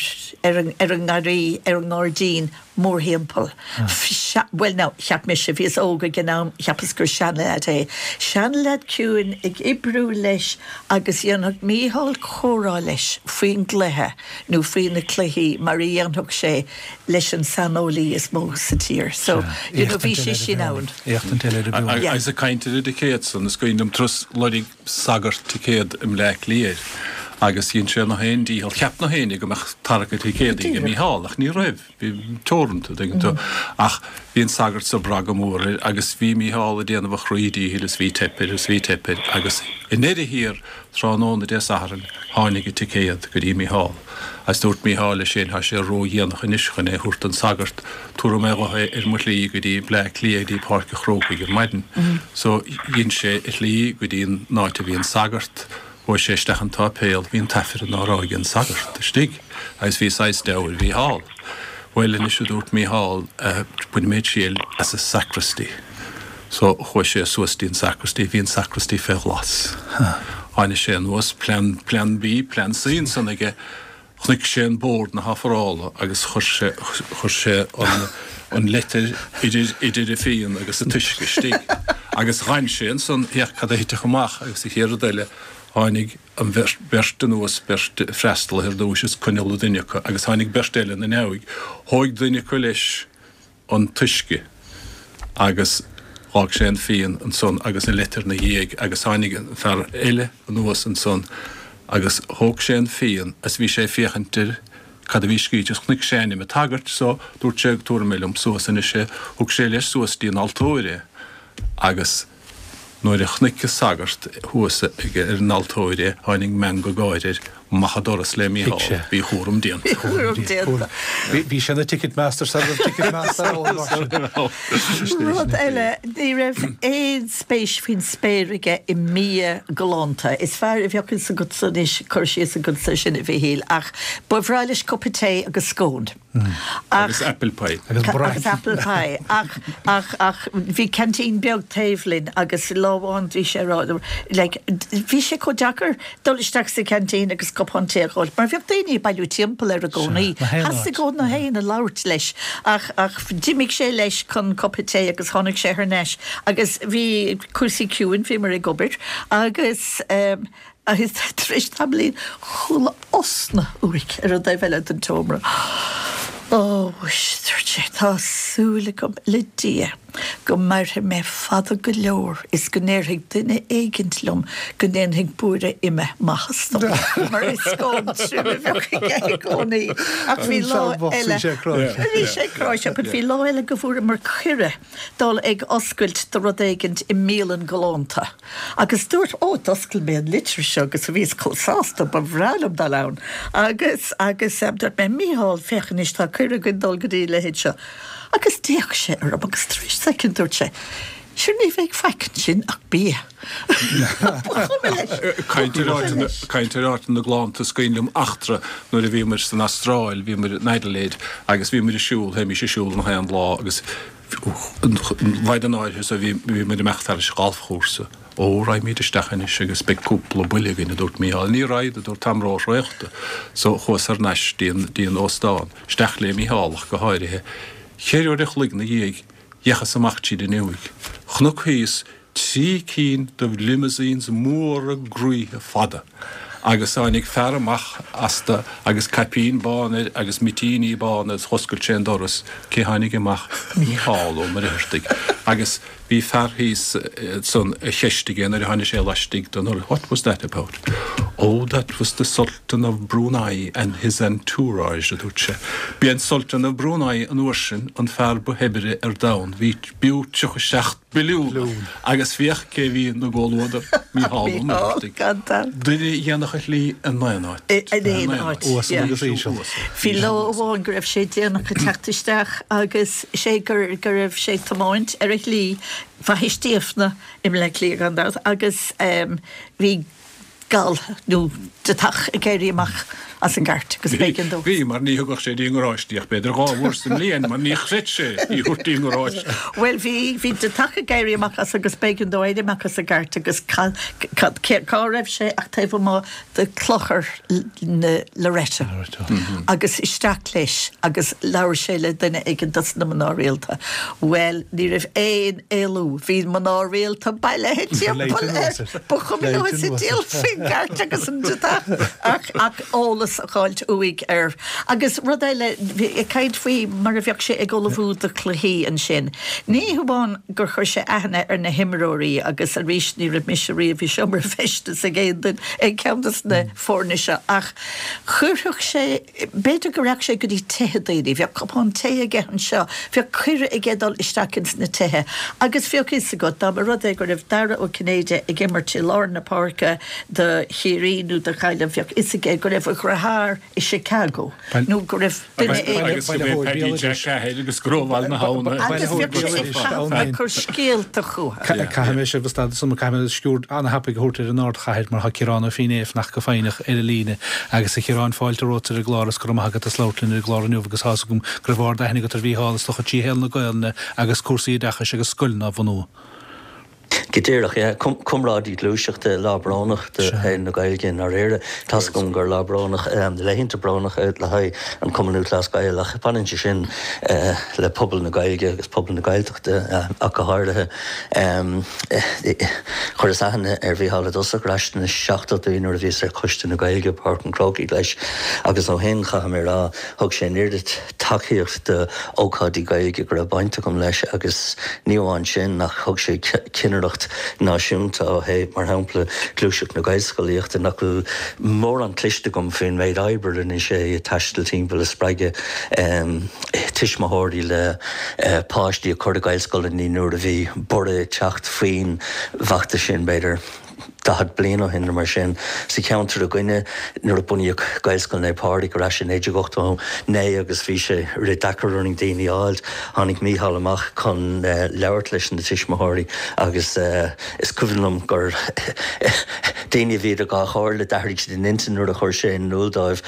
ngarí an ngardín mór hímpel. Well now, cheap mis se vís óga gnám cheappas gur seanlead é. Seanlead ciúin ag ibrú leis agus dhéanamh míhall chórá leis faoin gluthe nó faoin na cluichí mar í dhéanamh sé leis an sanolí is mó sa tír. So, bhí sé sin ann. Écht an teile a bhú. Ais a cainte de céad san is goinnom trus lodig sagart ticéad im leich líir. Agus hín sé na hain díhall cheap na hain go meach tarcha ticéadaí go mí hálach ní raibh bhí tóranta tu ach bhíon sagart sa braga mór agus bhí mí hála déanamh chrídí hí is bhí tepid agus in éidir hir tránóna dé saharan hánig go ticéad go dí mí hál. As dúirt mí hála sin ha sé ró dhéanach in ischan é thuirt an sagart túra mégathe mu lí go dtí ble lí dí páirce chróca gur maidin. So hín sé I lí go dtíon náte bhíon sagart ó sé stechan tá péal hín tafir an áráigin sagart stig as hí 6 deir hí hall. Well in isisiú dúirt mí hall buin méid síl as a sacristy. So chuir sé suastín sacristy hín sacristy fé las. Aine sé nuas plan B, plan C san ige chnig sé an bord na hafarála agus chuir sé an letter idir a féin agus a tuisce stig. Agus rein sé san heach cad a hite chumach agus I chéir deile hánig an berste nuas berste freistal ar dúis is cunneala duinecha agus hánig bersteile na neig háig duinecha leis an tuisce agus hág sé an féin an son agus an letter na dhéag agus hánig fear eile an nuas an son agus hág sé an féin as bhí sé féchantir cad a bhí scríte chnig séna me tagart so dúirt sé túra méilm suas in sé thug sé leis suas tí an altóire agus nóir a chnice sagart thuasa ar an altóire hánig men go gáidir machadoras le mí bhí chórum díon. Bhí sé na Ticketmaster sa Ticketmaster. Rud eile ní raibh éon spéis fin spéirige I mí golánta. Is fear a bheocann sa go sanis chuir sé sa go sin a bhí híl ach bhráilis coppaté agus scónd. Agus apple pie. Agus apple pie. Ach bhí cantín beag taiflinn agus láháin bhí sé rád. Bhí sé có deacar dolisteach sa cantín agus coppantéáil, mar bheoh daoine bailú timppla ar a gcónaí. Has a gcóna héin a láirt leis ach dimig sé leis chun coppaté agus tháinig sé ar neis agus bhí cuasaí ciúin bhí mar I gobert agus agus tríis tablín chula osna uig ar a daimhile an tómra. Stúirte tásúla go le dia go martha me fada go leor is go néirigh duine éigentlum go néirigh búra ime machastam. Mar is scóin trúma bheocha gcónaí ach bhí lá eile. Bhí sé cráise, but bhí lá eile go bhúra mar chuire dal ag oscailt do rud éigent I mílan golánta. Agus dúirt oscail mé an litir seo agus a bhís colsásta ba bhrálam dá lán. Agus dúirt me míhall fechanist tá chuire go dul go dtí le héid seo. Agus déach sé ar agus 3 second dúirt sé. Siúr ní bheith feiceann sin ach bí. Caintear áit na glánta scainlumm achtra nuair a bhí mar san Astráil, bhí mar Neideléid agus bhí mar siúil, heimí sé siúil na an lá agus bhaid an áirthas a bhí mar meachtar is gáalfchúrsa. Ó raid míad istechan is agus beúpla builigh ina dúirt míáil ní raid a dúirt tamrá roiachta. So chuas ar neis díon óstáin, stech le mí hálach go háirithe. Chéirúir a chlig na dhéag dhechas amachtíí de nuig. Chnug híos 3 cín do limousines mór a grúi a fada. agus ánig fearach asta agus capín bána agus mitíí bána thoscail sé doras cé hánig amach míáú mar hirtig. Agus bhí ferhís son cheistigin ar hána sé leistig don what was that about? Oh, that was the Sultan of Brunei and his entourage, dútse. Bí an Sultan of Brunei an uasin an fear buhebire daun. Bhí bíú 7 biliún agus fioch cé bhí na ggóilúda míáú mar hirtig. Duine dhéanach lí an 9 Bhí le bháin go raibh sé déanach go teachtisteach agus sé gur raibh sé tamáint ar lí fahistíofna im le lí an agus bhí gal nó de tach a géiríach as an gart gus bacon do. Bhí mar ní go sé díráistíach beidir gáhústum líon mar ní chrit sé í chuirtíráis. Well hí de take a géiríach as agus bacon do éidirach as a gart agus cá raibh sé ach taobh má de clochar le réite. Agus isteach leis agus leir sé le duine ag an das na manáréalta. Well, ní raibh éon éú hí manáréalta bailile bu chum sé díal fin gart agus an ach ólas a cháilt uig agus rud éile caiid faoi mar a bheoh sé ag ggólamhú de chluhíí an sin. Ní thuáin gur chuir sé aithne ar na himimeóí agus a rís ní rah misisií a bhí seomar feiste a géan ag ceantas na fórneise ach chuirthach sé beidir go raach sé go dtí tedaí bheoh capán té a gcean seo bheoh chuire i ggédal isteachins na tuthe agus bheoh is a go dá mar rud é gur raibh dara ó Cnéide ag gimmar til lá na páirce de chéiríú de chaile bheoh is a gé go raibh Grahar i Chicago. Nó go raibh agus gróháil na hána chu scéalta chuha. Caime sé bstad sum caiime sciúr anna hapig húirtar an áir chaid mar Cirán a finéh nach go féinach ar a líne agus a Cirán fáilte rótar a gláras go maigad a slálinn ar gláranú agus hásagum gur bhar daithnig go tar bhíálas tocha tíhéal na gailne agus cuasaí decha agus sculna bhanú. Gedéirech cumrádí glúiseach de lábránach de na gailgin ar éire tas gom gur lábránach de lehinnta bránach out le haid an cumú las gailach panin sin le pobl na gailge agus pobl na gailteachta a go háirithe chuir is ahanana ar bhí hála dosach reisna 16 ar bhís ar chuiste na gailge Páirc an Crocaí leis agus ó hen cha mé rá thug sé nirdit takeíocht de ócádí gailge gur a bainte gom leis agus níomháin sin nach thug sé cinneacht náisiúnta ó hé mar hapla glúiseach na gailscoilíochta nach go mór an cliste gom fin méid Iberlin is sé teistal timp le spreige tiismathirí le páistí a chuir a gailscoilin ní nuair a bhí bore teacht faoin bhachta sin beidir da had blian ó hinnar mar sin sa ceantar a gcuine nuair a buíoh gailscoil na páirc go raibh sin 8 né agus bhí sé ri dachar running daoine áilt tháinig míhall amach chun leabhart leis na tiismathirí agus is cuimhnam gur daoine bhí a gá cháir le dairí den intin nuair a chuir sé an núldáibh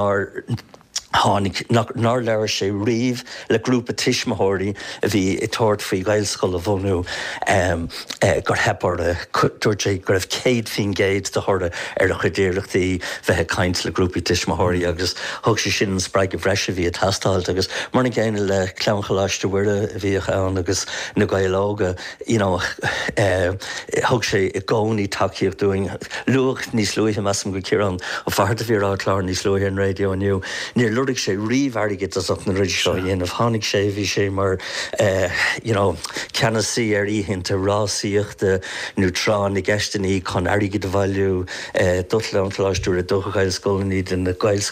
nar leir sé riomh le grúpa tiismathirí a bhí i tóirt faoi gailscoil a bhunú gur hepar dúirt sé gur raibh céad fin géad de thora ar a chudéirechtaí bheithe caint le grúpa tiismathirí agus thug sé sin an spreig a bhreise bhí a tastáilt agus marna ggéine le cleanchaláiste bhuire a bhí an agus na gaiileága thug sé i gcónaí takeíocht dúing luach níos luithe meam go Cirán ó farta bhí ráchlár níos luithe an radio aniu níor lurig sé riomhharige as na riidir seo dhéanamh tháinig sé bhí sé mar ceanasí ar íhinnta rásaíochta nutrán i gceistení chun airige de bhailú dutla an chláistúir a dócha gailscoilní den na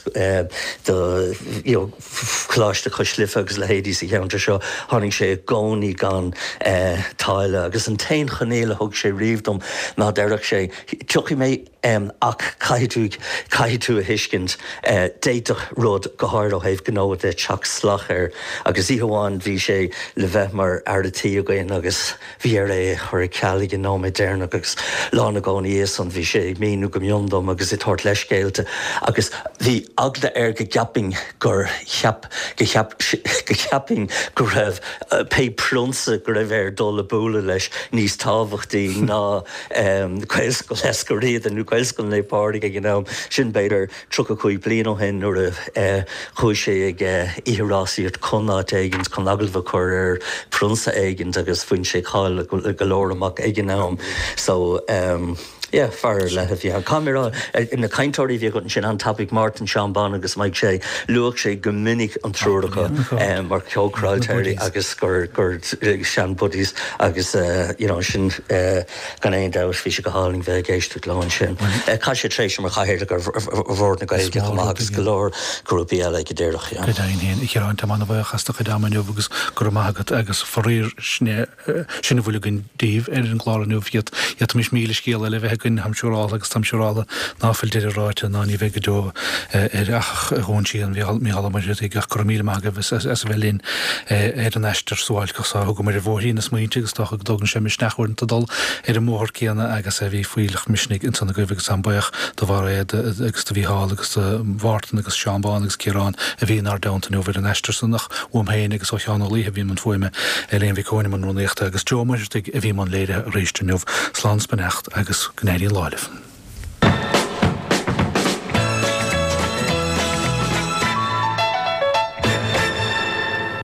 chláiste chuislifa agus le héadí sa cheantar seo tháinig sé gcónaí gan táile agus an tain chanéile thug sé riomhdom ná deireach sé tuchaí mé ach caiithú a hiiscint déiteach rud go háir ó héh gnó de teach slachar agus íhamháin bhí sé le bheith mar airtí a gaon agus bhí ar é chuir cealaigh nó mé déirna agus lána gáin éas an bhí sé míú go miondom agus i tart leiscéalte agus bhí agla ar go gapping gur cheaping go raibh pe prunsa go raibh ar dul le búla leis níos tábhachtaí ná cailscoil escoríad an gailscoil na páirc ag gnám sin beidir 3 bliain ó hen nuair a chuis sé ag ihrásíart chunáit éigenn chun agalbh chuir ar prunsa éigenn agus faoin sé cháil go leor amach ag gnám so Yeah, far le bhí camera ina caiintóirí bhí gon sin an tapig Martin Seanban agus maid sé luach sé go minic an trúracha mar ceolcráilteirí agus gur sean buddies agus sin gan éon das bhí se go háling bheith géistú lein sin. Cai sé trééis mar chahéir gur bhór na gaige chumá agus golóir grúpi eile go déireach. Godaíon cheráint man bh chasta chu dámanú agus gur mágad agus forríir sinna bhfuil gon díomh an gláranú fiad mis míle scéal le bheith gon hamsúrála agus tamsúrála náfuil deidir ráite ná ní bheith go ach hn sííon mí mar go chu mí mága as bhelín an eistir sáil goá go mar bhóí na smuointe agus tá dogan sem mis nachhain dal an mór céanna agus a bhí fuiilech misnig in sanna goibh sam baich do bhar agus do bhí há agus bhhartan agus seanbán agus cirán a bhíon ar daantaú bhir an eistir san nach héin agus ó cheanlí a bhí man foiime léon bhí coinine man runnéachta agus Joe mar a bhí man léide réiste nuh slásbenecht agus gnéiríon láileh.